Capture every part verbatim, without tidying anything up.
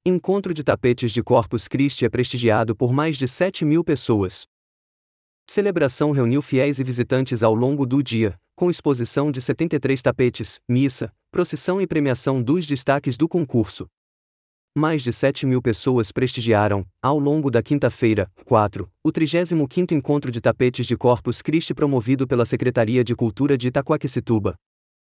Encontro de tapetes de Corpus Christi é prestigiado por mais de sete mil pessoas. Celebração reuniu fiéis e visitantes ao longo do dia, com exposição de setenta e três tapetes, missa, procissão e premiação dos destaques do concurso. Mais de sete mil pessoas prestigiaram, ao longo da quinta-feira, quatro, o trigésimo quinto Encontro de Tapetes de Corpus Christi promovido pela Secretaria de Cultura de Itaquaquecetuba.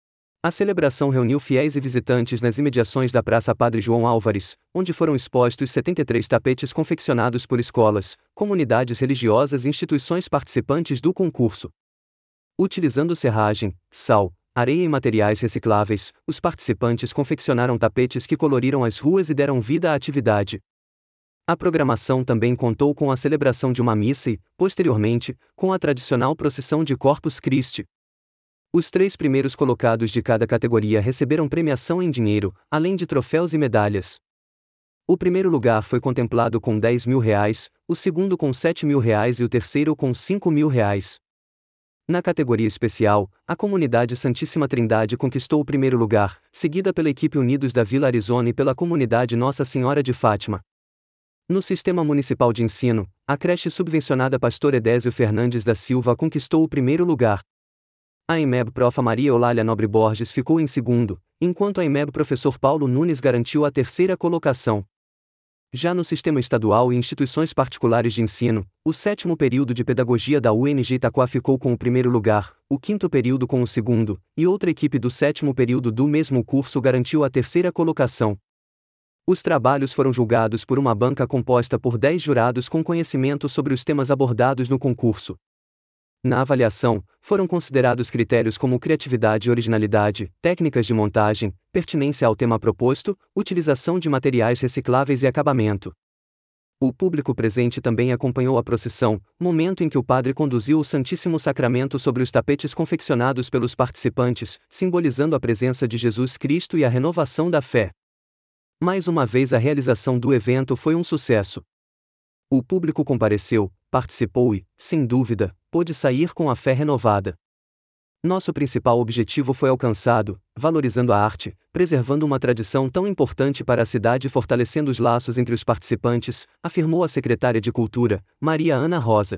A celebração reuniu fiéis e visitantes nas imediações da Praça Padre João Álvares, onde foram expostos setenta e três tapetes confeccionados por escolas, comunidades religiosas e instituições participantes do concurso. Utilizando serragem, sal, areia e materiais recicláveis, os participantes confeccionaram tapetes que coloriram as ruas e deram vida à atividade. A programação também contou com a celebração de uma missa e, posteriormente, com a tradicional procissão de Corpus Christi. Os três primeiros colocados de cada categoria receberam premiação em dinheiro, além de troféus e medalhas. O primeiro lugar foi contemplado com dez mil reais, o segundo com sete mil reais e o terceiro com cinco mil reais. Na categoria especial, a comunidade Santíssima Trindade conquistou o primeiro lugar, seguida pela equipe Unidos da Vila Arizona e pela comunidade Nossa Senhora de Fátima. No Sistema Municipal de Ensino, a creche subvencionada Pastor Edésio Fernandes da Silva conquistou o primeiro lugar. A EMEB Profa Maria Eulália Nobre Borges ficou em segundo, enquanto a EMEB Professor Paulo Nunes garantiu a terceira colocação. Já no sistema estadual e instituições particulares de ensino, o sétimo período de pedagogia da U N G Itaquá ficou com o primeiro lugar, o quinto período com o segundo, e outra equipe do sétimo período do mesmo curso garantiu a terceira colocação. Os trabalhos foram julgados por uma banca composta por dez jurados com conhecimento sobre os temas abordados no concurso. Na avaliação, foram considerados critérios como criatividade e originalidade, técnicas de montagem, pertinência ao tema proposto, utilização de materiais recicláveis e acabamento. O público presente também acompanhou a procissão, momento em que o padre conduziu o Santíssimo Sacramento sobre os tapetes confeccionados pelos participantes, simbolizando a presença de Jesus Cristo e a renovação da fé. Mais uma vez a realização do evento foi um sucesso. O público compareceu, participou e, sem dúvida, pôde sair com a fé renovada. Nosso principal objetivo foi alcançado, valorizando a arte, preservando uma tradição tão importante para a cidade e fortalecendo os laços entre os participantes, afirmou a secretária de Cultura, Maria Ana Rosa.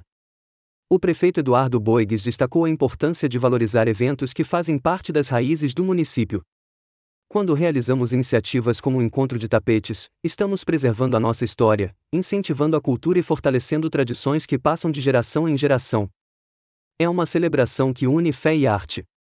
O prefeito Eduardo Boigues destacou a importância de valorizar eventos que fazem parte das raízes do município. Quando realizamos iniciativas como o Encontro de Tapetes, estamos preservando a nossa história, incentivando a cultura e fortalecendo tradições que passam de geração em geração. É uma celebração que une fé e arte.